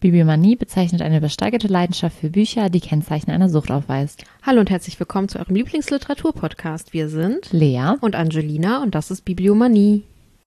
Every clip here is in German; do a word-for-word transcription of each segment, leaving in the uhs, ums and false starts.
Bibliomanie bezeichnet eine übersteigerte Leidenschaft für Bücher, die Kennzeichen einer Sucht aufweist. Hallo und herzlich willkommen zu eurem Lieblingsliteratur-Podcast. Wir sind Lea und Angelina und das ist Bibliomanie.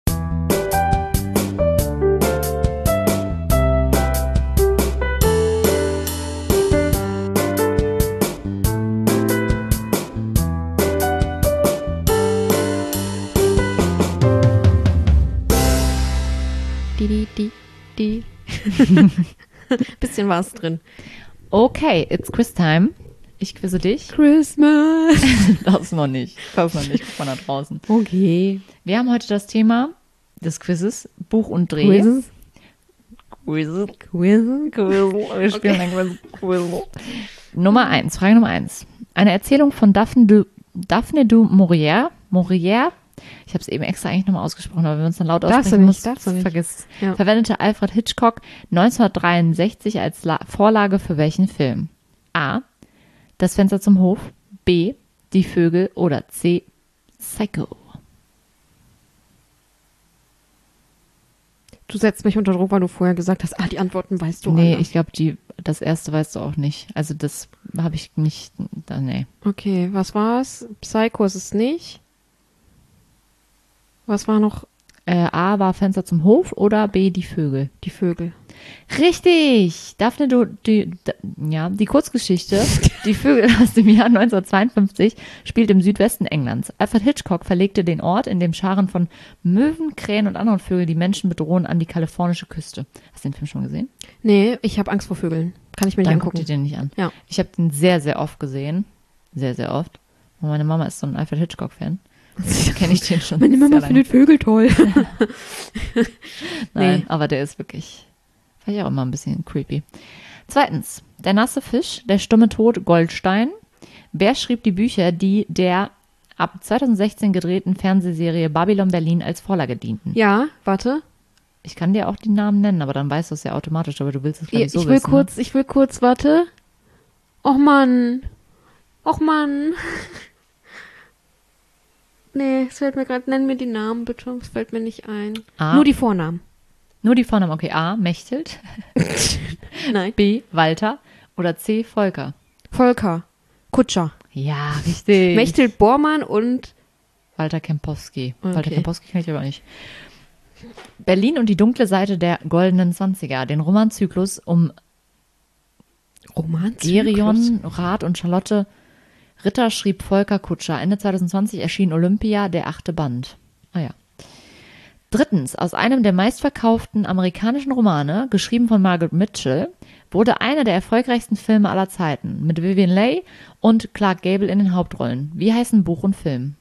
Die, die, die, die. Bisschen was drin. Okay, it's Quiz Time. Ich quizze dich. Christmas. Das noch nicht. Das noch nicht. Guck mal da draußen. Okay. Wir haben heute das Thema des Quizzes, Buch und Dreh. Quizzes. Quizzes. Quizzes. Quizzle. Wir spielen ein Quiz. Quizzle. Nummer eins, Frage Nummer eins. Eine Erzählung von Daphne du, Daphne du Maurier, Maurier, ich habe es eben extra eigentlich nochmal ausgesprochen, aber wenn man es dann laut Darfst aussprechen du muss, nicht, darfst du nicht. vergiss. Ja. Verwendete Alfred Hitchcock neunzehnhundertdreiundsechzig als La- Vorlage für welchen Film? A. Das Fenster zum Hof. B. Die Vögel. Oder C. Psycho. Du setzt mich unter Druck, weil du vorher gesagt hast, ah, die Antworten weißt du Nee, alle. ich glaube, die das erste weißt du auch nicht. Also das habe ich nicht, da, nee. Okay, was war's? Psycho ist es nicht. Was war noch? Äh, A war Fenster zum Hof oder B. Die Vögel. Die Vögel. Richtig! Daphne, du, die, da, ja, die Kurzgeschichte, Die Vögel aus dem Jahr neunzehnhundertzweiundfünfzig, spielt im Südwesten Englands. Alfred Hitchcock verlegte den Ort, in dem Scharen von Möwen, Krähen und anderen Vögeln die Menschen bedrohen, an die kalifornische Küste. Hast du den Film schon gesehen? Nee, ich habe Angst vor Vögeln. Kann ich mir nicht Dann guck angucken. dir den nicht an. Ja. Ich habe den sehr, sehr oft gesehen. Sehr, sehr oft. Und meine Mama ist so ein Alfred Hitchcock-Fan. Kenne ich den schon. Meine Mama sehr lange. findet Vögel toll. Nein, Nee. aber der ist wirklich, fand ich auch immer ein bisschen creepy. Zweitens, der nasse Fisch, der stumme Tod, Goldstein. Wer schrieb die Bücher, die der ab zweitausendsechzehn gedrehten Fernsehserie Babylon Berlin als Vorlage dienten? Ja, warte. Ich kann dir auch die Namen nennen, aber dann weißt du es ja automatisch, aber du willst es glaube Ich, ich so ich will wissen. kurz, ich will kurz, warte. Och Mann. Och Mann. Nee, es fällt mir gerade, nenn mir die Namen bitte, es fällt mir nicht ein. A. Nur die Vornamen. Nur die Vornamen, okay. A. Mechthild, Nein. B. Walter oder C. Volker. Volker. Kutscher. Ja, richtig. Mechthild Bormann und Walter Kempowski. Okay. Walter Kempowski kann ich aber nicht. Berlin und die dunkle Seite der goldenen Zwanziger. Den Romanzyklus um Roman. Gerion, Rath und Charlotte Ritter schrieb Volker Kutscher. Ende zweitausendzwanzig erschien Olympia, der achte Band. Ah ja. Drittens, aus einem der meistverkauften amerikanischen Romane, geschrieben von Margaret Mitchell, wurde einer der erfolgreichsten Filme aller Zeiten, mit Vivien Leigh und Clark Gable in den Hauptrollen. Wie heißen Buch und Film?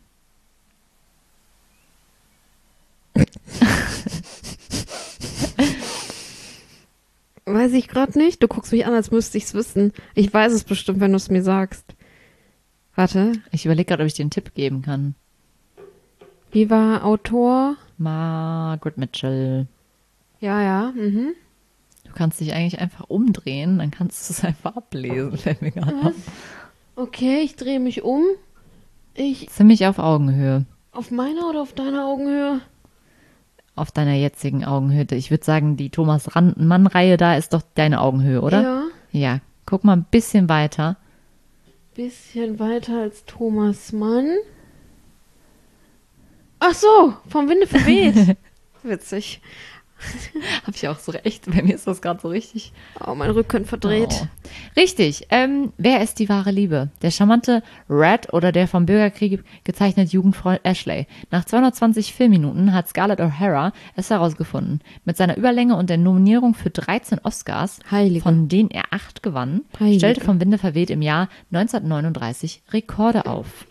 Weiß ich gerade nicht. Du guckst mich an, als müsste ich es wissen. Ich weiß es bestimmt, wenn du es mir sagst. Warte. Ich überlege gerade, ob ich dir einen Tipp geben kann. Wie war Autor? Margaret Mitchell. Ja, ja. Mhm. Du kannst dich eigentlich einfach umdrehen, dann kannst du es einfach ablesen, fällt mir gerade auf. Okay, ich drehe mich um. Ich Ziemlich auf Augenhöhe. auf meiner oder auf deiner Augenhöhe? Auf deiner jetzigen Augenhöhe. Ich würde sagen, die Thomas-Mann-Reihe da ist doch deine Augenhöhe, oder? Ja. Ja. Guck mal ein bisschen weiter. Bisschen weiter als Thomas Mann. Ach so, vom Winde verweht. Witzig. Habe ich auch so recht. Bei mir ist das gerade so richtig. Oh, mein Rücken verdreht. Oh. Richtig. Ähm, wer ist die wahre Liebe? Der charmante Red oder der vom Bürgerkrieg gezeichnete Jugendfreund Ashley? Nach zweihundertzwanzig Filmminuten hat Scarlett O'Hara es herausgefunden. Mit seiner Überlänge und der Nominierung für dreizehn Oscars, Heilige. von denen er acht gewann, Heilige. stellte vom Winde verweht im Jahr neunzehnhundertneununddreißig Rekorde auf.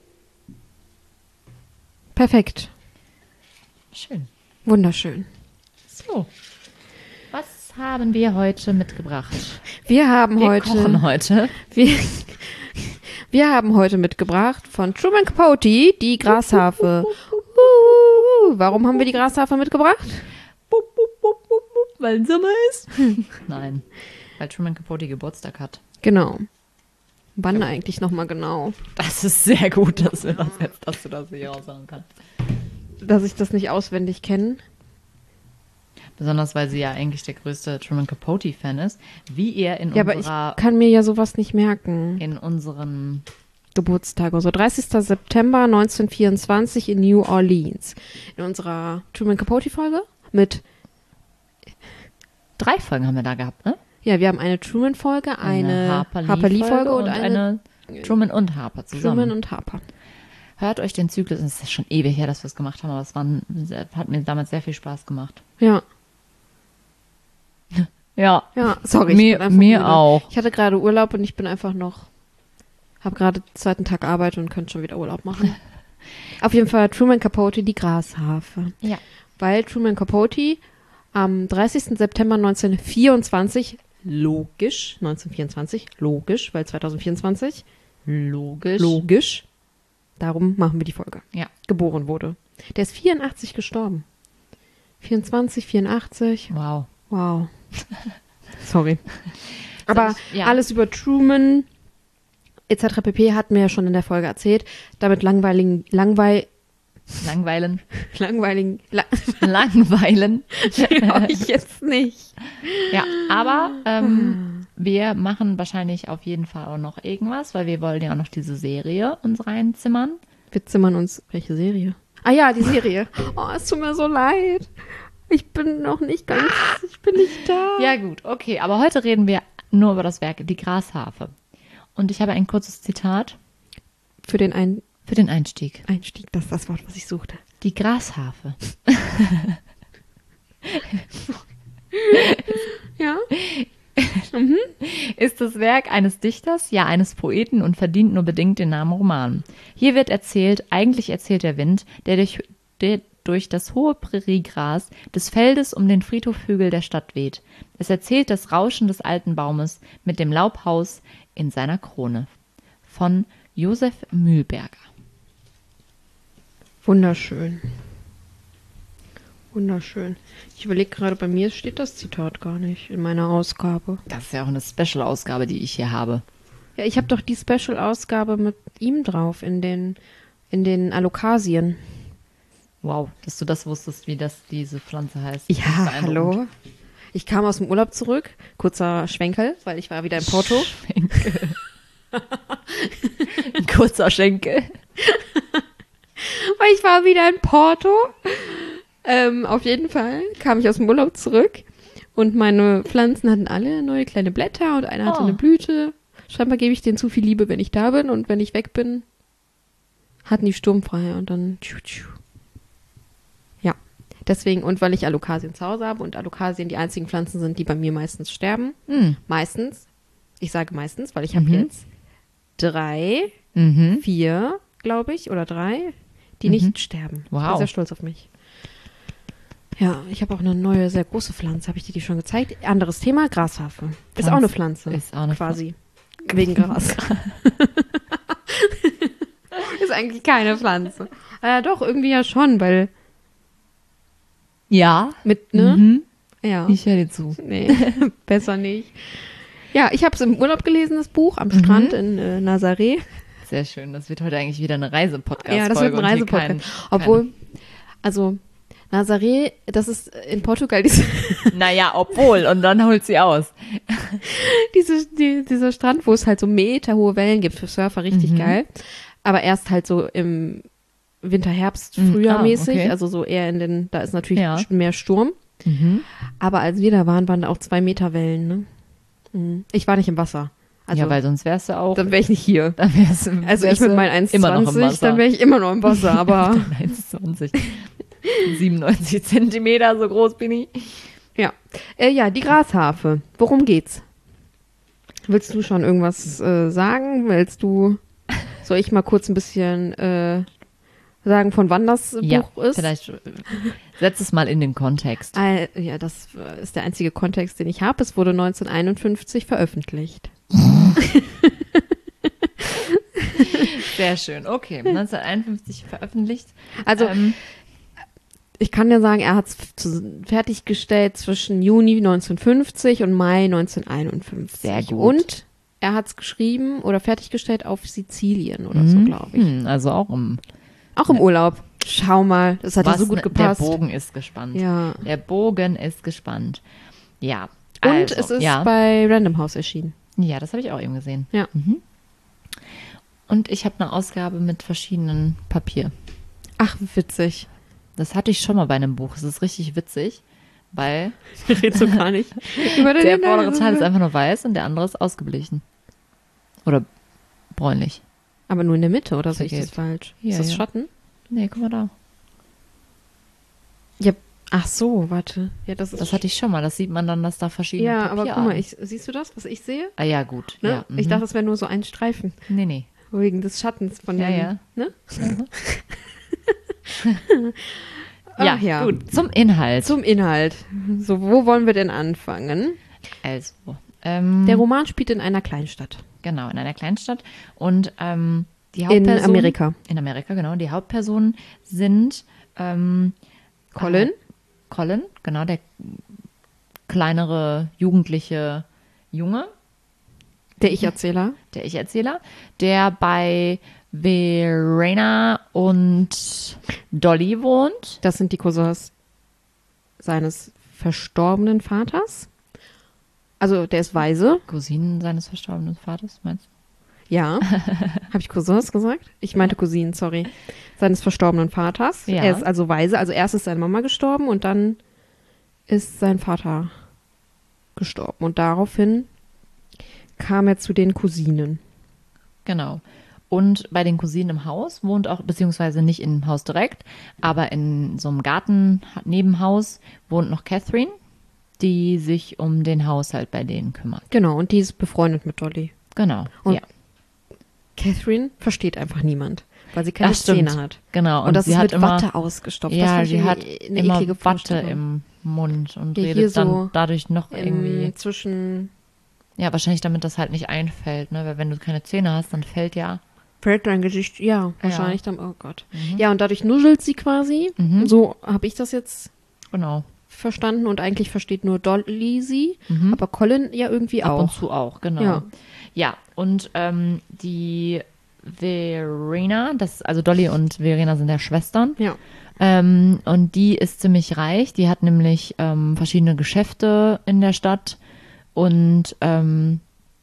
Perfekt. Schön. Wunderschön. So. Was haben wir heute mitgebracht? Wir haben Wir heute. kochen heute. Wir, wir haben heute mitgebracht von Truman Capote die Grasharfe. Uh, warum haben wir die Grasharfe mitgebracht? Bup, bup, bup, bup, bup, weil Sommer ist. Nein, weil Truman Capote Geburtstag hat. Genau. Wann eigentlich nochmal genau? Das ist sehr gut, dass, wir das jetzt, dass du das hier raushauen kannst. Dass ich das nicht auswendig kenne. Besonders, weil sie ja eigentlich der größte Truman Capote-Fan ist. Wie ihr in Ja, aber unserer... ich kann mir ja sowas nicht merken. in unseren... Geburtstag, also dreißigster September neunzehnhundertvierundzwanzig in New Orleans. In unserer Truman Capote-Folge mit, Drei Folgen haben wir da gehabt, ne? ja, wir haben eine Truman-Folge, eine, Harper Harper Lee-Folge Lee-Folge und, eine, eine Truman und Harper zusammen. Truman und Harper. Hört euch den Zyklus, es ist schon ewig her, dass wir es gemacht haben, aber es waren, hat mir damals sehr viel Spaß gemacht. Ja, Ja, ja, sorry. ich mir, bin einfach mir müde. auch. Ich hatte gerade Urlaub und ich bin einfach noch, habe gerade den zweiten Tag Arbeit und könnte schon wieder Urlaub machen. Auf jeden Fall Truman Capote, die Grasharfe. Ja. Weil Truman Capote am dreißigsten September neunzehnhundertvierundzwanzig, logisch, neunzehnhundertvierundzwanzig, logisch, weil zweitausendvierundzwanzig, Logisch. logisch, darum machen wir die Folge, Ja. geboren wurde. Der ist vierundachtzig gestorben. vierundzwanzig, vierundachtzig, Wow. wow. Sorry. Aber ich- ja. alles über Truman et cetera pp. Hatten wir ja schon in der Folge erzählt. Damit langweiligen, langweil, Langweilen. langweiligen, la Langweilen. ich jetzt nicht. Ja, aber ähm, wir machen wahrscheinlich auf jeden Fall auch noch irgendwas, weil wir wollen ja auch noch diese Serie uns reinzimmern. Wir zimmern uns, welche Serie? Ah ja, die Serie. Oh, es tut mir so leid. Ich bin noch nicht ganz, ich bin nicht da. Ja gut, okay, aber heute reden wir nur über das Werk Die Grasharfe. Und ich habe ein kurzes Zitat Für den Ein für den Einstieg. Einstieg, das ist das Wort, was ich suchte. Die Grasharfe Ja? ist das Werk eines Dichters, ja eines Poeten und verdient nur bedingt den Namen Roman. Hier wird erzählt, eigentlich erzählt der Wind, der durch, der durch das hohe Präriegras des Feldes um den Friedhofhügel der Stadt weht. Es erzählt das Rauschen des alten Baumes mit dem Laubhaus in seiner Krone. Von Josef Mühlberger. Wunderschön. Wunderschön. Ich überlege gerade, bei mir steht das Zitat gar nicht in meiner Ausgabe. Das ist ja auch eine Special-Ausgabe, die ich hier habe. Ja, ich habe doch die Special-Ausgabe mit ihm drauf in den, in den Alokasien. Wow, dass du das wusstest, wie das diese Pflanze heißt. Ja, Beeindruckend. hallo. Ich kam aus dem Urlaub zurück, kurzer Schwenkel, weil ich war wieder in Porto. Schenkel. Ein kurzer Schenkel. Weil ich war wieder in Porto. Ähm, auf jeden Fall kam ich aus dem Urlaub zurück und meine Pflanzen hatten alle neue kleine Blätter und eine hatte Oh. eine Blüte. Scheinbar gebe ich denen zu viel Liebe, wenn ich da bin, und wenn ich weg bin, hatten die sturmfrei und dann tschu, tschu. Ja, deswegen, und weil ich Alokasien zu Hause habe und Alokasien die einzigen Pflanzen sind, die bei mir meistens sterben. Hm. Meistens. Ich sage meistens, weil ich habe Mhm. jetzt drei, Mhm. vier, glaube ich, oder drei, die Mhm. nicht sterben. Ich bin Wow. sehr stolz auf mich. Ja, ich habe auch eine neue, sehr große Pflanze. Habe ich dir die schon gezeigt? Anderes Thema, Grasharfe. Ist Pflanze auch eine Pflanze. ist auch eine quasi. Wegen Gras. Ist eigentlich keine Pflanze. Äh, doch, irgendwie ja schon, weil Ja. mit, ne? Mhm. Ja. Ich höre dir zu. Nee, besser nicht. Ja, ich habe es im Urlaub gelesen, das Buch, am Mhm. Strand in äh, Nazaré. Sehr schön. Das wird heute eigentlich wieder eine Reisepodcast-Folge. Ja, das wird ein und hier Reisepodcast. kein- Obwohl, also Nazaré, das ist in Portugal diese, Keine, naja, obwohl. Und dann holt sie aus. diese, die, dieser Strand, wo es halt so meterhohe Wellen gibt für Surfer, richtig Mhm. geil. Aber erst halt so im Winter, Herbst, Mhm. Frühjahr Ah, mäßig. okay. Also so eher in den, da ist natürlich Ja. mehr Sturm. Mhm. Aber als wir da waren, waren da auch zwei Meter Wellen. Ne? Mhm. Ich war nicht im Wasser. Also ja, weil sonst wärst du auch. dann wäre ich nicht hier. Dann wärst, Also wärst ich mit du meinen immer noch im eins Komma zwanzig, Wasser. dann wäre ich immer noch im Wasser. Aber eins Komma zwanzig. siebenundneunzig Zentimeter, so groß bin ich. ja. Äh, ja, die Grasharfe. Worum geht's? Willst du schon irgendwas äh, sagen? Willst du, soll ich mal kurz ein bisschen äh, sagen, von wann das äh, Ja, Buch ist? vielleicht äh, setz es mal in den Kontext. Äh, ja, das äh, ist der einzige Kontext, den ich habe. Es wurde neunzehnhunderteinundfünfzig veröffentlicht. Sehr schön. Okay, neunzehnhunderteinundfünfzig veröffentlicht. Also ähm, ich kann ja sagen, er hat es fertiggestellt zwischen Juni neunzehnhundertfünfzig und Mai neunzehnhunderteinundfünfzig. Sehr gut. Und er hat es geschrieben oder fertiggestellt auf Sizilien oder so, glaube ich. hm, also auch im, Auch im Urlaub. Schau mal, das hat ja Was so gut ne- gepasst. Der Bogen ist gespannt. Ja. Der Bogen ist gespannt. Ja. Und also, es ist ja. bei Random House erschienen. Ja, das habe ich auch eben gesehen. Ja. Mhm. Und ich habe eine Ausgabe mit verschiedenen Papier. Ach, witzig. Das hatte ich schon mal bei einem Buch. Es ist richtig witzig, weil Redst du gar nicht. Über den der vordere Teil ist einfach nur weiß und der andere ist ausgeblichen. Oder bräunlich. Aber nur in der Mitte, oder sehe ich Vergeht. das falsch? Ja, ist das ja. Schatten? Nee, guck mal da. Ja. Ach so, warte. Ja, das ist. Das hatte ich schon mal. Das sieht man dann, dass da verschiedene ja, aber guck mal, Papierarten- ich, siehst du das, was ich sehe? Ah ja, gut. Ne? Ja, Ich mhm. dachte, das wäre nur so ein Streifen. Nee, nee. Wegen des Schattens von Ja, dem. ja. Ne? Ja, Ach ja. gut. Zum Inhalt. Zum Inhalt. So, wo wollen wir denn anfangen? Also, ähm, Der Roman spielt in einer Kleinstadt. genau, in einer Kleinstadt. Und ähm, die In Hauptperson... Amerika. In Amerika, genau. Die Hauptpersonen sind ähm, Colin. Äh, Colin, genau, der kleinere, jugendliche Junge, Der Ich-Erzähler. der Ich-Erzähler, der bei Verena und Dolly wohnt. Das sind die Cousins seines verstorbenen Vaters. Also, der ist weise. Cousinen seines verstorbenen Vaters, meinst du? Ja. Habe ich Cousins gesagt? Ich meinte Cousinen, sorry. Seines verstorbenen Vaters. Ja. Er ist also weise. Also erst ist seine Mama gestorben und dann ist sein Vater gestorben. Und daraufhin kam er zu den Cousinen. Genau. Und bei den Cousinen im Haus wohnt auch, beziehungsweise nicht im Haus direkt, aber in so einem Garten Nebenhaus wohnt noch Catherine, die sich um den Haushalt bei denen kümmert. Genau, und die ist befreundet mit Dolly. Genau. Und ja. Catherine versteht einfach niemand, weil sie keine Das stimmt. Zähne hat. Genau. Und, das sie ist hat mit immer, Watte ausgestopft. das Ja, finde ich sie hat irgendwie eine immer eklige Watte Vorstellung. im Mund und Ja, hier redet dann so dadurch noch irgendwie. Im, zwischen Ja, wahrscheinlich damit das halt nicht einfällt, ne? Weil wenn du keine Zähne hast, dann fällt ja. fällt dein Gesicht, ja, wahrscheinlich dann, oh Gott. Mhm. Ja, und dadurch nuschelt sie quasi. Mhm. So habe ich das jetzt Genau. verstanden und eigentlich versteht nur Dolly sie, Mhm. aber Colin ja irgendwie Ab und auch. zu auch, genau. Ja. Ja, und ähm, die Verena, das, also Dolly und Verena sind ja Schwestern. Ja. Ähm, und die ist ziemlich reich. Die hat nämlich ähm, verschiedene Geschäfte in der Stadt. Und ähm,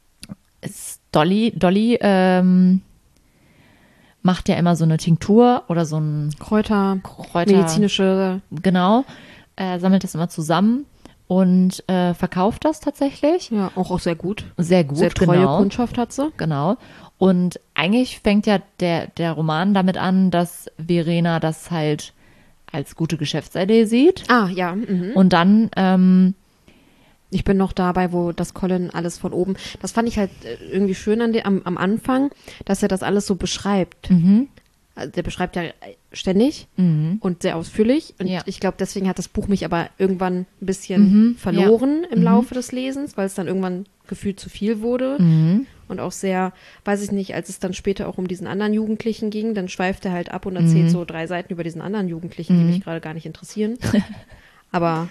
ist Dolly, Dolly ähm, macht ja immer so eine Tinktur oder so ein Kräuter, Kräuter. medizinische, Genau. Äh, sammelt das immer zusammen und äh, verkauft das tatsächlich. ja, auch, auch sehr gut. Sehr gut, Sehr treue genau. Kundschaft hat sie. Genau. Und eigentlich fängt ja der, der Roman damit an, dass Verena das halt als gute Geschäftsidee sieht. Ah, ja. Mhm. Und dann, ähm, Ich bin noch dabei, wo das Colin alles von oben. Das fand ich halt äh, irgendwie schön an de, am, am Anfang, dass er das alles so beschreibt. mhm, Also der beschreibt ja ständig mhm, und sehr ausführlich. Und Ja. ich glaube, deswegen hat das Buch mich aber irgendwann ein bisschen Mhm, verloren im Mhm. Laufe des Lesens, weil es dann irgendwann gefühlt zu viel wurde. mhm, Und auch sehr, weiß ich nicht, als es dann später auch um diesen anderen Jugendlichen ging, dann schweift er halt ab und erzählt Mhm. so drei Seiten über diesen anderen Jugendlichen, die Mhm. mich gerade gar nicht interessieren. Aber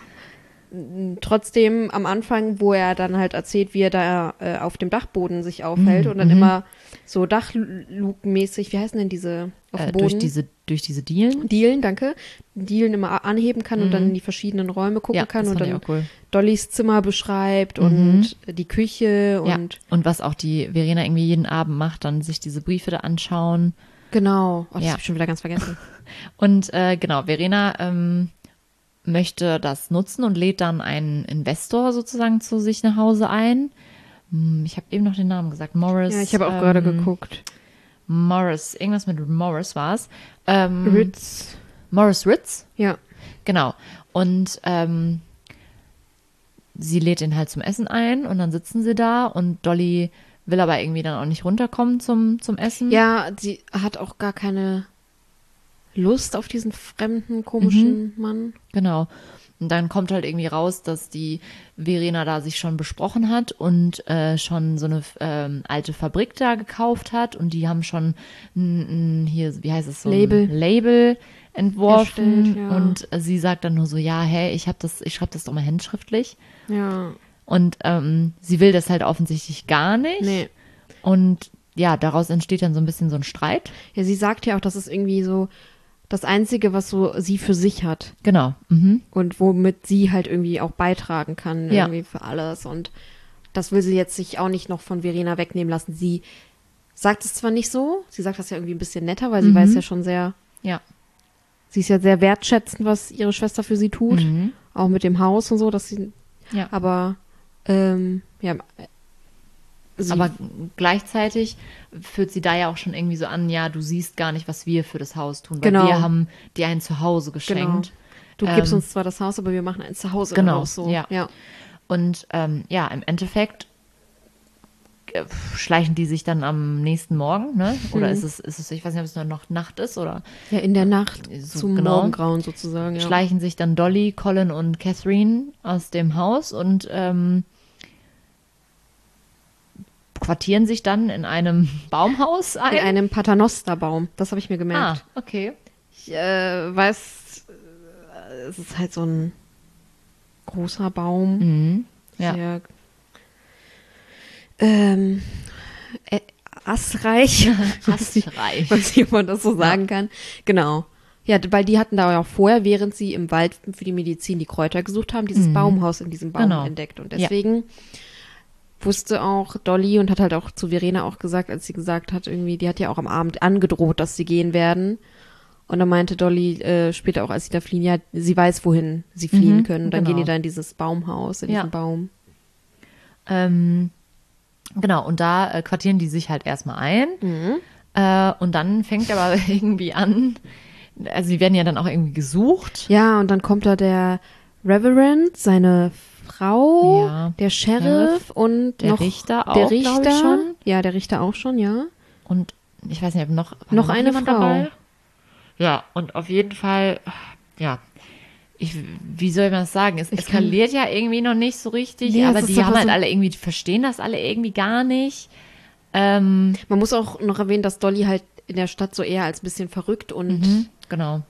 m, trotzdem am Anfang, wo er dann halt erzählt, wie er da äh, auf dem Dachboden sich aufhält Mhm. und dann Mhm. immer so Dachlukenmäßig, wie heißen denn diese auf äh, dem Boden? durch diese, durch diese Dielen. Dielen, danke. Dielen immer a- anheben kann und Mhm. dann in die verschiedenen Räume gucken Ja, kann das und fand ich dann auch cool. Dollys Zimmer beschreibt Mhm. und die Küche Ja. und Und was auch die Verena irgendwie jeden Abend macht, dann sich diese Briefe da anschauen. genau. Oh, das Ja. hab ich schon wieder ganz vergessen. Und äh, genau, Verena ähm, möchte das nutzen und lädt dann einen Investor sozusagen zu sich nach Hause ein. Hm, Ich habe eben noch den Namen gesagt, Morris. Ja, ich habe auch ähm, gerade geguckt. Morris, irgendwas mit Morris war es. Ähm, Ritz. Morris Ritz, Ja. genau. Und ähm, sie lädt ihn halt zum Essen ein und dann sitzen sie da und Dolly will aber irgendwie dann auch nicht runterkommen zum, zum Essen. Ja, sie hat auch gar keine Lust auf diesen fremden, komischen Mann. Genau. Und dann kommt halt irgendwie raus, dass die Verena da sich schon besprochen hat und äh, schon so eine ähm, alte Fabrik da gekauft hat und die haben schon ein, ein, hier, wie heißt es so, Label. ein Label entworfen Erstellt, ja. und sie sagt dann nur so, ja, hey, ich habe das, ich schreibe das doch mal handschriftlich Ja. und ähm, sie will das halt offensichtlich gar nicht Nee. und ja, daraus entsteht dann so ein bisschen so ein Streit. Ja, sie sagt ja auch, dass es irgendwie so das Einzige, was so sie für sich hat. Genau. Mhm. Und womit sie halt irgendwie auch beitragen kann, Ja. irgendwie für alles. Und das will sie jetzt sich auch nicht noch von Verena wegnehmen lassen. Sie sagt es zwar nicht so, sie sagt das ja irgendwie ein bisschen netter, weil sie Mhm. weiß ja schon sehr, Ja. sie ist ja sehr wertschätzend, was ihre Schwester für sie tut. Mhm. Auch mit dem Haus und so, dass sie, Ja. aber, ähm, ja, sie, Aber gleichzeitig führt sie da ja auch schon irgendwie so an, ja, du siehst gar nicht, was wir für das Haus tun, weil Genau. wir haben dir ein Zuhause genau. geschenkt. Du gibst Ähm, uns zwar das Haus, aber wir machen ein Zuhause genau, daraus, so. ja. ja. Und ähm, ja, im Endeffekt äh, schleichen die sich dann am nächsten Morgen, ne? Oder Mhm. ist es, ist es, ich weiß nicht, ob es nur noch Nacht ist oder Ja, in der Nacht So, zum genau. Morgengrauen sozusagen, ja. schleichen sich dann Dolly, Colin und Catherine aus dem Haus und ähm, quartieren sich dann in einem Baumhaus ein. In einem Paternosterbaum, das habe ich mir gemerkt. Ah, okay. Ich äh, weiß, äh, es ist halt so ein großer Baum, Mhm. Ja. sehr ähm, äh, assreich, weiß nicht, Assreich. weiß nicht, ob man das so sagen kann. Genau. Ja, d- weil die hatten da ja auch vorher, während sie im Wald für die Medizin die Kräuter gesucht haben, dieses Mhm. Baumhaus in diesem Baum Genau. entdeckt. Und Ja. deswegen wusste auch Dolly und hat halt auch zu Verena auch gesagt, als sie gesagt hat, irgendwie, die hat ja auch am Abend angedroht, dass sie gehen werden. Und dann meinte Dolly äh, später auch, als sie da fliehen, ja, sie weiß, wohin sie fliehen Mhm, können. Und dann genau. gehen die da in dieses Baumhaus, in Ja. diesen Baum. Ähm, genau, und da äh, quartieren die sich halt erstmal ein. Mhm. Äh, und dann fängt aber irgendwie an, also die werden ja dann auch irgendwie gesucht. Ja, und dann kommt da der Reverend, seine Frau, Ja, der Sheriff, Sheriff, und der noch Richter auch, der glaub ich, Richter. schon. Ja, der Richter auch schon, ja. Und ich weiß nicht, ob noch, war da Noch eine jemand Frau. dabei? Ja, und auf jeden Fall, ja, ich, wie soll man das sagen? Es Ich kann- eskaliert ja irgendwie noch nicht so richtig, Nee, es aber ist die aber haben halt so- alle irgendwie, die verstehen das alle irgendwie gar nicht. Ähm, Man muss auch noch erwähnen, dass Dolly halt in der Stadt so eher als ein bisschen verrückt und mhm, genau.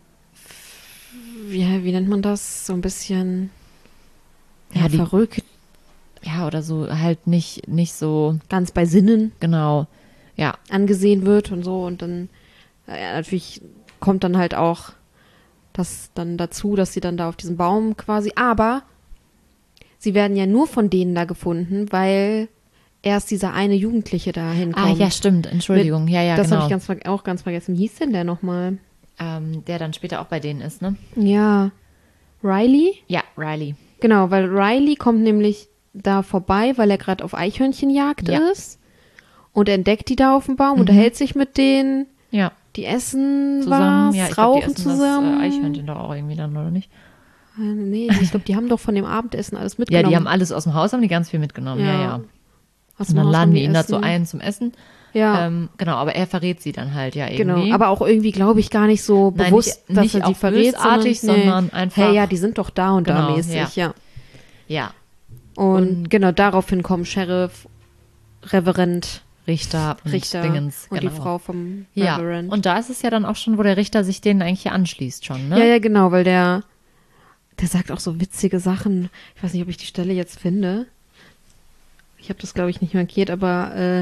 wie, wie nennt man das? So ein bisschen Ja, ja, die- verrückt, Ja, oder so halt nicht, nicht so, ganz bei Sinnen genau. Ja, angesehen wird und so. Und dann, ja, natürlich kommt dann halt auch das dann dazu, dass sie dann da auf diesem Baum quasi, aber sie werden ja nur von denen da gefunden, weil erst dieser eine Jugendliche da hinkommt. ah, ja, stimmt, Entschuldigung, ja, ja, das genau. habe ich ganz, ver- auch ganz vergessen. Wie hieß denn der nochmal? ähm, der dann später auch bei denen ist, ne? Ja, Riley? Ja, Riley. Genau, weil Riley kommt nämlich da vorbei, weil er gerade auf Eichhörnchenjagd Ja. ist und entdeckt die da auf dem Baum, Mhm. unterhält sich mit denen, Ja, die essen zusammen. was, Ja, ich glaub, die rauchen essen zusammen. das äh, Eichhörnchen doch auch irgendwie dann, oder nicht? Äh, nee, ich glaube, die haben doch von dem Abendessen alles Ja, mitgenommen. die haben alles aus dem Haus, haben die ganz viel mitgenommen, ja, Ja. ja. Aus Und dem dann Haus laden haben die ihn dazu essen. ein zum Essen. Ja, Ähm, genau, aber er verrät sie dann halt ja genau. irgendwie. Aber auch irgendwie, glaube ich, gar nicht so Nein, bewusst, nicht- dass nicht er sie auch verrät, bösartig, sondern, sondern einfach- hey, ja, die sind doch da und da Genau, mäßig, ja. ja. ja, Und, Und- genau, daraufhin kommen Sheriff, Reverend, Richter und Richter Dingens. und genau. die Frau vom Ja, Reverend. und da ist es ja dann auch schon, wo der Richter sich denen eigentlich hier anschließt schon, ne? Ja, ja, genau, weil der, der sagt auch so witzige Sachen. Ich weiß nicht, ob ich die Stelle jetzt finde. Ich habe das, glaube ich, nicht markiert, aber äh,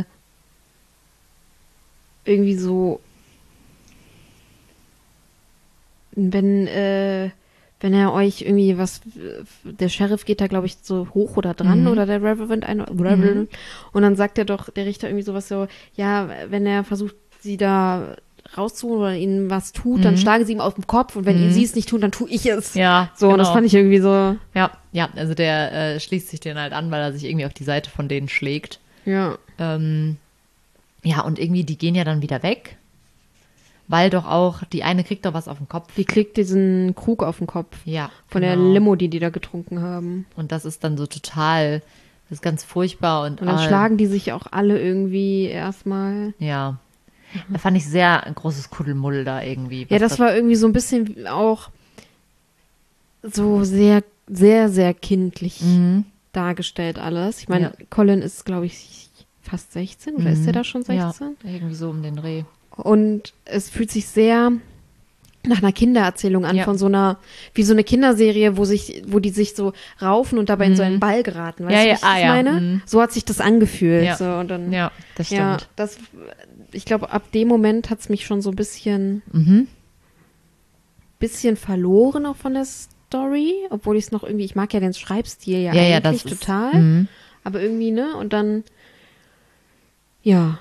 irgendwie so, wenn, äh, wenn er euch irgendwie was, der Sheriff geht da, glaube ich, so hoch oder dran Mhm. oder der Reverend, ein, Reverend und dann sagt er doch, der Richter irgendwie sowas so, ja, wenn er versucht, sie da rauszuholen oder ihnen was tut, dann Mhm. schlagen sie ihm auf den Kopf und wenn Mhm. sie es nicht tun, dann tue ich es. Ja, So, und das genau. fand ich irgendwie so, Ja, ja, also der äh, schließt sich den halt an, weil er sich irgendwie auf die Seite von denen schlägt. ja. Ähm, ja, und irgendwie, die gehen ja dann wieder weg, weil doch auch, die eine kriegt doch was auf den Kopf. Die kriegt diesen Krug auf den Kopf Ja, von genau. der Limo, die die da getrunken haben. Und das ist dann so total, das ist ganz furchtbar. Und, Und dann ah, schlagen die sich auch alle irgendwie erstmal. Ja, da fand ich sehr ein großes Kuddelmuddel da irgendwie. Ja, was das war irgendwie so ein bisschen auch so sehr, sehr, sehr kindlich Mhm. dargestellt alles. Ich meine, Ja. Colin ist, glaube ich, fast sechzehn oder ist Mhm. der da schon sechzehn? Ja, irgendwie so um den Dreh. Und es fühlt sich sehr nach einer Kindererzählung an, Ja. von so einer, wie so eine Kinderserie, wo sich, wo die sich so raufen und dabei in so einen Ball geraten. Weißt Ja, du, ja, wie ich ah, das ja, meine? mhm. So hat sich das angefühlt. Ja. So, und dann, Ja, das ja, stimmt. das, ich glaube, ab dem Moment hat es mich schon so ein bisschen, Mhm. bisschen verloren auch von der Story, obwohl ich es noch irgendwie, ich mag ja den Schreibstil ja, Ja, ja, eigentlich das ist- total, Mhm. aber irgendwie, ne, und dann, ja,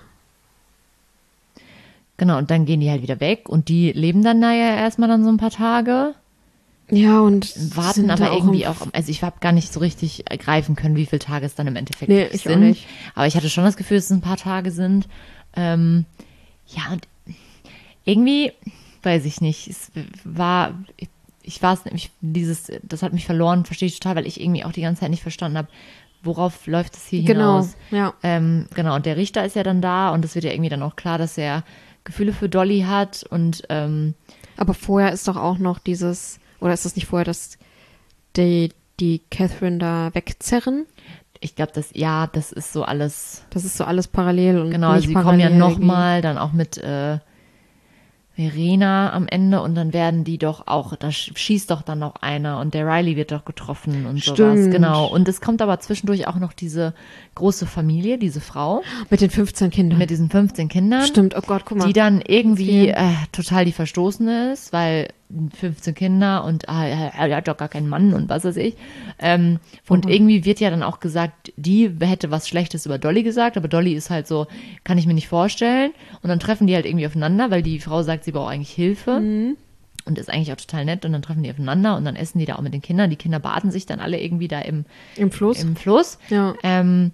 Genau, und dann gehen die halt wieder weg und die leben dann da ja erstmal dann so ein paar Tage, ja, und warten sind aber da irgendwie im- auch, also ich habe gar nicht so richtig greifen können, wie viele Tage es dann im Endeffekt Nee, wirklich ich auch sind. nicht. Aber ich hatte schon das Gefühl, dass es ein paar Tage sind. Ähm, ja, und irgendwie, weiß ich nicht, es war, ich war es nämlich, dieses, das hat mich verloren, verstehe ich total, weil ich irgendwie auch die ganze Zeit nicht verstanden habe, worauf läuft es hier Genau, hinaus. ja. Ähm, genau, und der Richter ist ja dann da und es wird ja irgendwie dann auch klar, dass er Gefühle für Dolly hat und ähm, Aber vorher ist doch auch noch dieses, oder ist das nicht vorher, dass die, die Catherine da wegzerren? ich glaube, das, ja, das ist so alles, Das ist so alles parallel und genau, nicht sie parallel kommen ja irgendwie. nochmal, dann auch mit äh, Verena am Ende und dann werden die doch auch, da sch- schießt doch dann noch einer und der Riley wird doch getroffen und sowas, Stimmt. genau. Und es kommt aber zwischendurch auch noch diese große Familie, diese Frau Mit den fünfzehn Kindern. mit diesen fünfzehn Kindern. Stimmt, oh Gott, guck mal. Die dann irgendwie Viel. äh, total die Verstoßene ist, weil fünfzehn Kinder und ah, er, er hat doch gar keinen Mann und was weiß ich. Ähm, und Mhm. irgendwie wird ja dann auch gesagt, die hätte was Schlechtes über Dolly gesagt, aber Dolly ist halt so, kann ich mir nicht vorstellen. Und dann treffen die halt irgendwie aufeinander, weil die Frau sagt, sie braucht eigentlich Hilfe. Mhm. Und ist eigentlich auch total nett. Und dann treffen die aufeinander und dann essen die da auch mit den Kindern. Die Kinder baden sich dann alle irgendwie da im, Im Fluss. im Fluss. Ja. Ähm,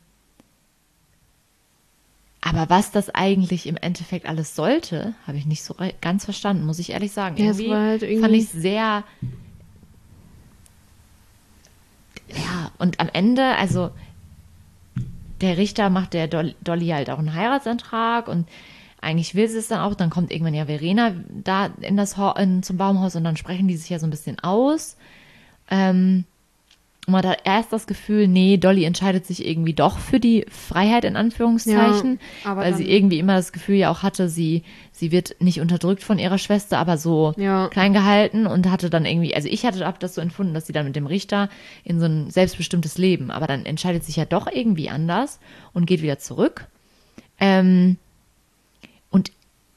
aber was das eigentlich im Endeffekt alles sollte, habe ich nicht so re- ganz verstanden, muss ich ehrlich sagen. Ja, es irgendwie, war halt irgendwie- fand ich sehr. Ja, und am Ende, also der Richter macht der Dol- Dolly halt auch einen Heiratsantrag und eigentlich will sie es dann auch. Dann kommt irgendwann ja Verena da in das Ho- in, zum Baumhaus und dann sprechen die sich ja so ein bisschen aus. Ähm, und man hat erst das Gefühl, nee, Dolly entscheidet sich irgendwie doch für die Freiheit in Anführungszeichen, Ja, aber weil dann- sie irgendwie immer das Gefühl ja auch hatte, sie, sie wird nicht unterdrückt von ihrer Schwester, aber so Ja. klein gehalten und hatte dann irgendwie, also ich hatte ab das so empfunden, dass sie dann mit dem Richter in so ein selbstbestimmtes Leben, aber dann entscheidet sich ja doch irgendwie anders und geht wieder zurück. Ähm, und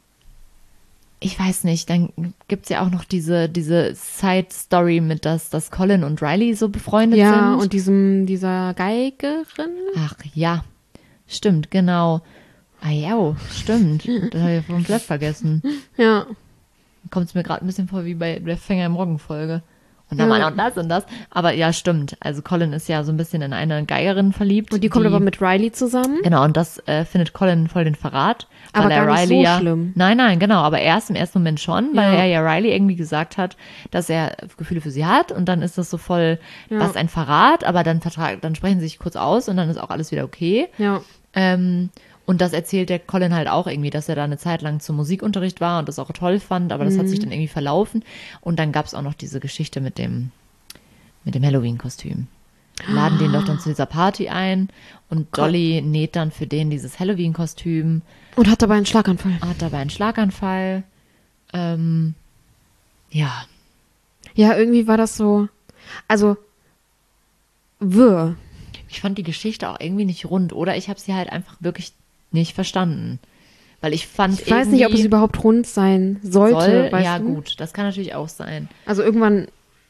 ich weiß nicht, dann gibt es ja auch noch diese, diese Side-Story mit, dass, dass Colin und Riley so befreundet Ja, sind. und diesem, dieser Geigerin. Ach ja, stimmt, genau. Ah ja, oh, stimmt. Das habe ich komplett vergessen. Ja. Kommt es mir gerade ein bisschen vor wie bei der Fänger im Roggen-Folge. Und dann Ja. war noch das und das. Aber ja, stimmt. Also Colin ist ja so ein bisschen in eine Geigerin verliebt. Und die kommt aber mit Riley zusammen. Genau, und das äh, findet Colin voll den Verrat. Aber weil er gar nicht Riley so ja, schlimm. Nein, nein, genau. Aber erst im ersten Moment schon, weil Ja. er ja Riley irgendwie gesagt hat, dass er Gefühle für sie hat. Und dann ist das so voll, Ja. das ist ein Verrat. Aber dann, vertrag, dann sprechen sie sich kurz aus und dann ist auch alles wieder okay. Ja. Ähm, und das erzählt der Colin halt auch irgendwie, dass er da eine Zeit lang zum Musikunterricht war und das auch toll fand. Aber das hat Mhm. sich dann irgendwie verlaufen. Und dann gab es auch noch diese Geschichte mit dem, mit dem Halloween-Kostüm. Laden den doch dann zu dieser Party ein und Dolly näht dann für den dieses Halloween-Kostüm, Und hat dabei einen Schlaganfall. hat dabei einen Schlaganfall. Ähm, ja, Ja, irgendwie war das so, also, wirr. ich fand die Geschichte auch irgendwie nicht rund oder ich habe sie halt einfach wirklich nicht verstanden. Weil ich fand Ich weiß nicht, ob es irgendwie überhaupt rund sein sollte. soll, weißt ja du? gut, das kann natürlich auch sein. Also irgendwann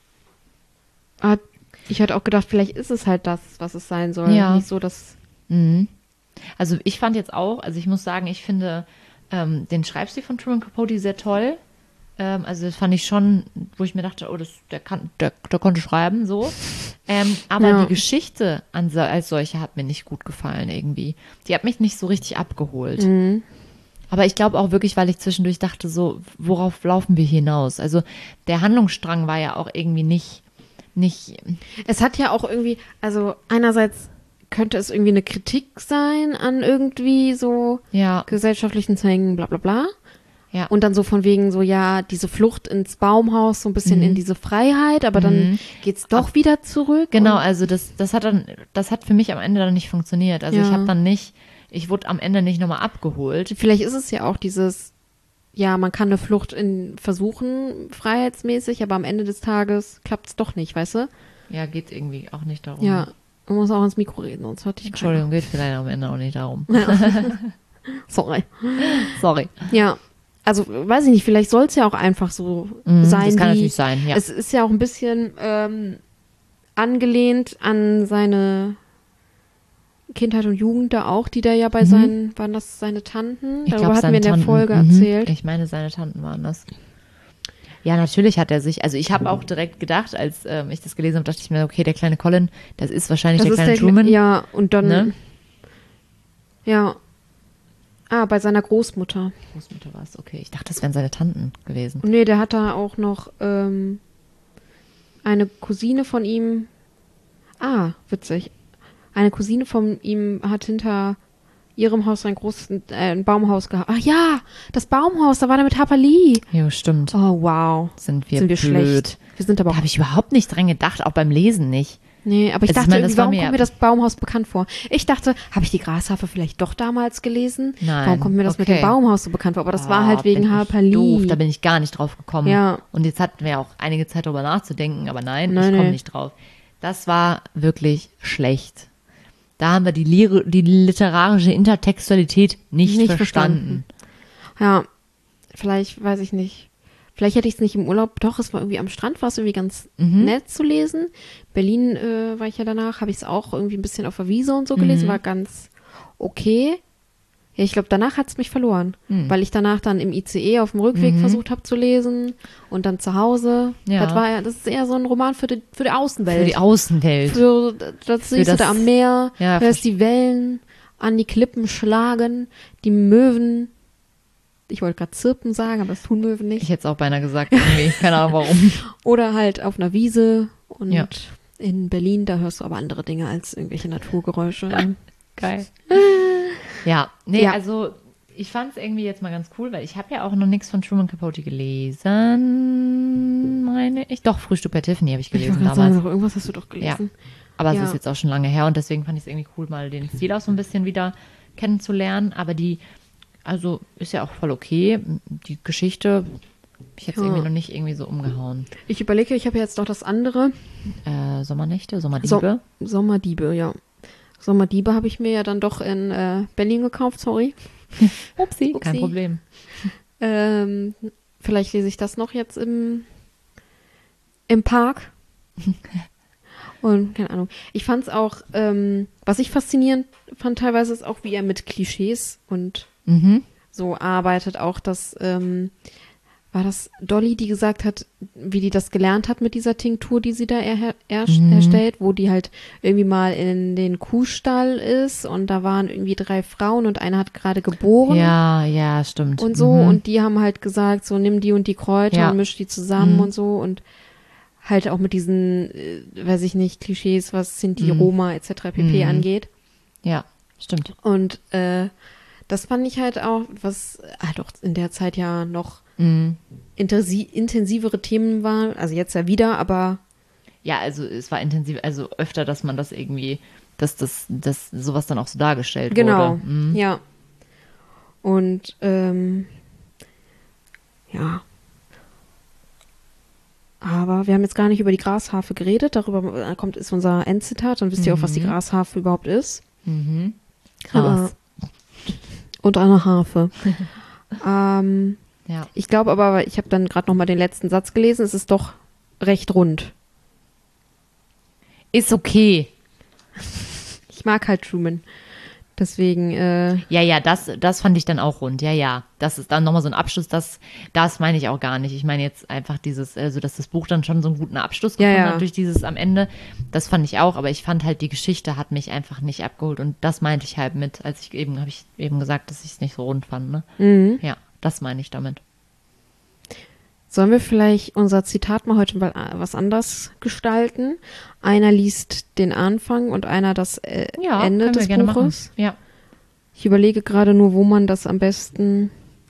hat, ich hatte auch gedacht, vielleicht ist es halt das, was es sein soll. Ja. Nicht so, dass, Mhm. Also ich fand jetzt auch, also ich muss sagen, ich finde ähm, den Schreibstil von Truman Capote sehr toll. Ähm, also das fand ich schon, wo ich mir dachte, oh, das, der kann, der, der konnte schreiben, so. Ähm, aber Ja. die Geschichte an, so- als solche hat mir nicht gut gefallen irgendwie. Die hat mich nicht so richtig abgeholt. Mhm. Aber ich glaube auch wirklich, weil ich zwischendurch dachte, so, worauf laufen wir hinaus? Also der Handlungsstrang war ja auch irgendwie nicht, nicht, Es hat ja auch irgendwie, also einerseits könnte es irgendwie eine Kritik sein an irgendwie so ja, gesellschaftlichen Zwängen, bla bla bla. ja. Und dann so von wegen so, ja, diese Flucht ins Baumhaus, so ein bisschen Mhm. in diese Freiheit, aber dann Mhm. geht's doch wieder zurück. Genau, Und, also das, das hat dann, das hat für mich am Ende dann nicht funktioniert. Also ich Ja. habe dann nicht, ich wurde am Ende nicht nochmal abgeholt. vielleicht ist es ja auch dieses, ja, man kann eine Flucht in versuchen, freiheitsmäßig, aber am Ende des Tages klappt's doch nicht, weißt du? Ja, geht irgendwie auch nicht darum. Ja, man muss auch ins Mikro reden, sonst hört dich keiner. Entschuldigung, geht vielleicht am Ende auch nicht darum. Sorry. Sorry. Ja, also weiß ich nicht, vielleicht soll es ja auch einfach so Mhm, sein. das kann wie, natürlich sein, ja. Es ist ja auch ein bisschen ähm, angelehnt an seine Kindheit und Jugend da auch, die da ja bei Mhm. seinen, waren das seine Tanten? Ich Darüber glaube, hatten seine wir in der Tanten, Folge mhm. erzählt. Ich meine, seine Tanten waren das. Ja, natürlich hat er sich, also ich habe auch direkt gedacht, als ähm, ich das gelesen habe, dachte ich mir, okay, der kleine Colin, das ist wahrscheinlich Das der ist kleine der, Truman. ja, und dann, Ne? ja, ah, bei seiner Großmutter. Großmutter war es, okay. Ich dachte, das wären seine Tanten gewesen. Und nee, der hat da auch noch ähm, eine Cousine von ihm, ah, witzig, eine Cousine von ihm hat hinter ihrem Haus ein großes, äh, ein Baumhaus gehabt. Ach ja, das Baumhaus, da war der mit Harper Lee. Jo, stimmt. Oh, wow. Sind wir Sind wir blöd. schlecht. Wir sind aber Da auch habe ich überhaupt nicht dran gedacht, auch beim Lesen nicht. Nee, aber ich Also ich dachte meine, das irgendwie, war warum mir- kommt mir das Baumhaus bekannt vor? Ich dachte, habe ich die Grasharfe vielleicht doch damals gelesen? Nein, Warum kommt mir das mit okay. dem Baumhaus so bekannt vor? Aber das war Ah, halt wegen bin ich Harper Lee. Doof, da bin ich gar nicht drauf gekommen. Ja. Und jetzt hatten wir auch einige Zeit darüber nachzudenken, aber nein, Nein, ich komme nee. nicht drauf. Das war wirklich schlecht. Da haben wir die, Lehre, die literarische Intertextualität nicht, Nicht verstanden. Ja, vielleicht, weiß ich nicht. Vielleicht hätte ich es nicht im Urlaub, doch, es war irgendwie am Strand, war es irgendwie ganz Mhm. nett zu lesen. Berlin äh, war ich ja danach, habe ich es auch irgendwie ein bisschen auf der Wiese und so gelesen, Mhm. war ganz okay. Ja, ich glaube, danach hat es mich verloren, Mhm. weil ich danach dann im I C E auf dem Rückweg Mhm. versucht habe zu lesen und dann zu Hause. Ja. Das war ja, das ist eher so ein Roman für die, für die Außenwelt. Für die Außenwelt. Für, das siehst du das- da am Meer, Ja, hörst die Wellen an die Klippen schlagen, die Möwen, ich wollte gerade Zirpen sagen, aber das tun Möwen nicht. Ich hätte es auch beinahe gesagt, irgendwie. Keine Ahnung warum. Oder halt auf einer Wiese und Ja. in Berlin, da hörst du aber andere Dinge als irgendwelche Naturgeräusche. Geil. Ja, nee, Ja. also ich fand es irgendwie jetzt mal ganz cool, weil ich habe ja auch noch nichts von Truman Capote gelesen, meine ich. Doch, Frühstück bei Tiffany habe ich Ich gelesen wollte gerade damals. sagen, irgendwas hast du doch gelesen. Aber es Ja. ist jetzt auch schon lange her und deswegen fand ich es irgendwie cool, mal den Stil auch so ein bisschen wieder kennenzulernen. Aber die, also ist ja auch voll okay. Die Geschichte, mich jetzt Ja. irgendwie noch nicht irgendwie so umgehauen. Ich überlege, ich habe jetzt noch das andere. Äh, Sommernächte, Sommerdiebe. So, Sommerdiebe, ja. Sommerdiebe habe ich mir ja dann doch in äh, Berlin gekauft, sorry. Upsi, kein Upsi. Problem. Ähm, vielleicht lese ich das noch jetzt im, im Park. Und keine Ahnung. Ich fand es auch, ähm, was ich faszinierend fand teilweise, ist auch, wie er mit Klischees und Mhm. so arbeitet. Auch das, ähm, war das Dolly, die gesagt hat, wie die das gelernt hat mit dieser Tinktur, die sie da er, er, Mhm. erstellt, wo die halt irgendwie mal in den Kuhstall ist und da waren irgendwie drei Frauen und eine hat gerade geboren. Ja, ja, stimmt. Und so, Mhm. und die haben halt gesagt, so nimm die und die Kräuter Ja. und misch die zusammen Mhm. und so und halt auch mit diesen, äh, weiß ich nicht, Klischees, was Sinti, Mhm. Roma et cetera pp. Mhm. angeht. Ja, stimmt. Und äh, das fand ich halt auch, was halt auch in der Zeit ja noch Mhm. intensi intensivere Themen waren, also jetzt ja wieder, aber Ja, also es war intensiv, also öfter, dass man das irgendwie, dass das, dass sowas dann auch so dargestellt genau, wurde. Mhm. ja. Und ähm, ja. Aber wir haben jetzt gar nicht über die Grasharfe geredet. Darüber äh, kommt ist unser Endzitat. Dann wisst ihr auch, was die Mhm. Grasharfe überhaupt ist. Mhm. Aber- Krass. Und eine Harfe. ähm, Ja. ich glaube aber, ich habe dann gerade noch mal den letzten Satz gelesen. Es ist doch recht rund. Ist okay. Ich mag halt Truman. Deswegen, äh, Ja, ja, das, das fand ich dann auch rund. Ja, ja. Das ist dann nochmal so ein Abschluss, das, das meine ich auch gar nicht. Ich meine jetzt einfach dieses, also dass das Buch dann schon so einen guten Abschluss Ja, gefunden ja. hat durch dieses am Ende. Das fand ich auch, aber ich fand halt, die Geschichte hat mich einfach nicht abgeholt und das meinte ich halt mit, als ich eben, habe ich eben gesagt, dass ich es nicht so rund fand, ne? mhm. Ja, das meine ich damit. Sollen wir vielleicht unser Zitat mal heute mal äh, was anders gestalten? Einer liest den Anfang und einer das äh, Ja, Ende können wir des gerne Buches. machen. Ja. Ich überlege gerade nur, wo man das am besten.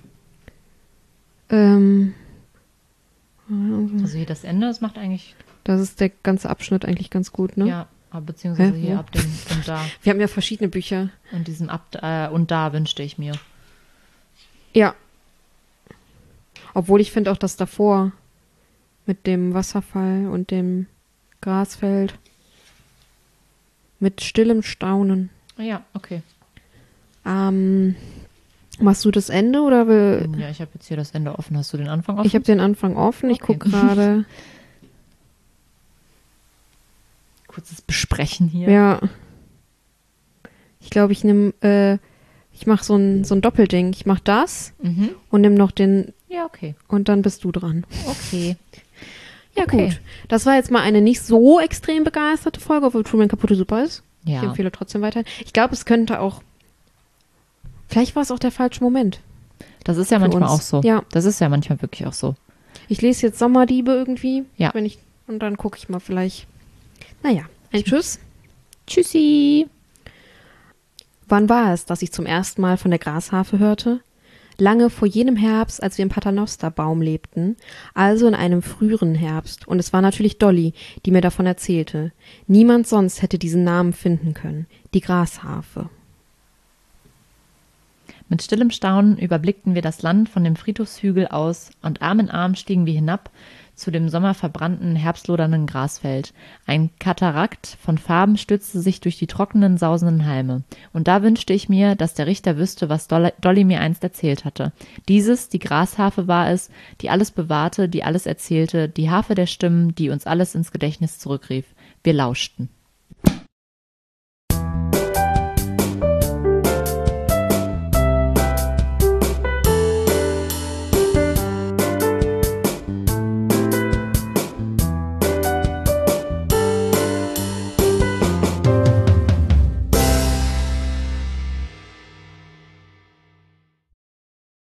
Ähm, Also hier das Ende, das macht eigentlich, das ist der ganze Abschnitt eigentlich ganz gut, ne? ja, aber beziehungsweise Hä? hier Wo? ab dem und da. Wir haben ja verschiedene Bücher. Und diesem ab äh, und da wünschte ich mir. Ja. Obwohl ich finde auch das davor mit dem Wasserfall und dem Grasfeld mit stillem Staunen. Ja, okay. Ähm, Machst du das Ende oder will... Ja, ich habe jetzt hier das Ende offen. Hast du den Anfang offen? Ich habe den Anfang offen. Ich Okay. gucke gerade. Kurzes Besprechen hier. Ja. Ich glaube, ich nehme, äh, ich mache so ein, so ein Doppelding. Ich mache das Mhm. und nehme noch den, Ja, okay. und dann bist du dran. Okay. Ja, Okay. gut. Das war jetzt mal eine nicht so extrem begeisterte Folge, obwohl Truman Capote super ist. Ich Ja. empfehle trotzdem weiter. Ich glaube, es könnte auch, vielleicht war es auch der falsche Moment. Das ist ja Für manchmal uns. auch so. Ja. Das ist ja manchmal wirklich auch so. Ich lese jetzt Sommerdiebe irgendwie. Ja. Wenn ich, und dann gucke ich mal vielleicht. Naja, ein Tschüss. Tschüssi. Wann war es, dass ich zum ersten Mal von der Grasharfe hörte? Lange vor jenem Herbst, als wir im Paternosterbaum lebten, also in einem früheren Herbst. Und es war natürlich Dolly, die mir davon erzählte. Niemand sonst hätte diesen Namen finden können. Die Grasharfe. Mit stillem Staunen überblickten wir das Land von dem Friedhofshügel aus und Arm in Arm stiegen wir hinab zu dem sommerverbrannten, herbstlodernden Grasfeld. Ein Katarakt von Farben stürzte sich durch die trockenen, sausenden Halme. Und da wünschte ich mir, dass der Richter wüsste, was Dolly, Dolly mir einst erzählt hatte. Dieses, die Grasharfe war es, die alles bewahrte, die alles erzählte, die Harfe der Stimmen, die uns alles ins Gedächtnis zurückrief. Wir lauschten.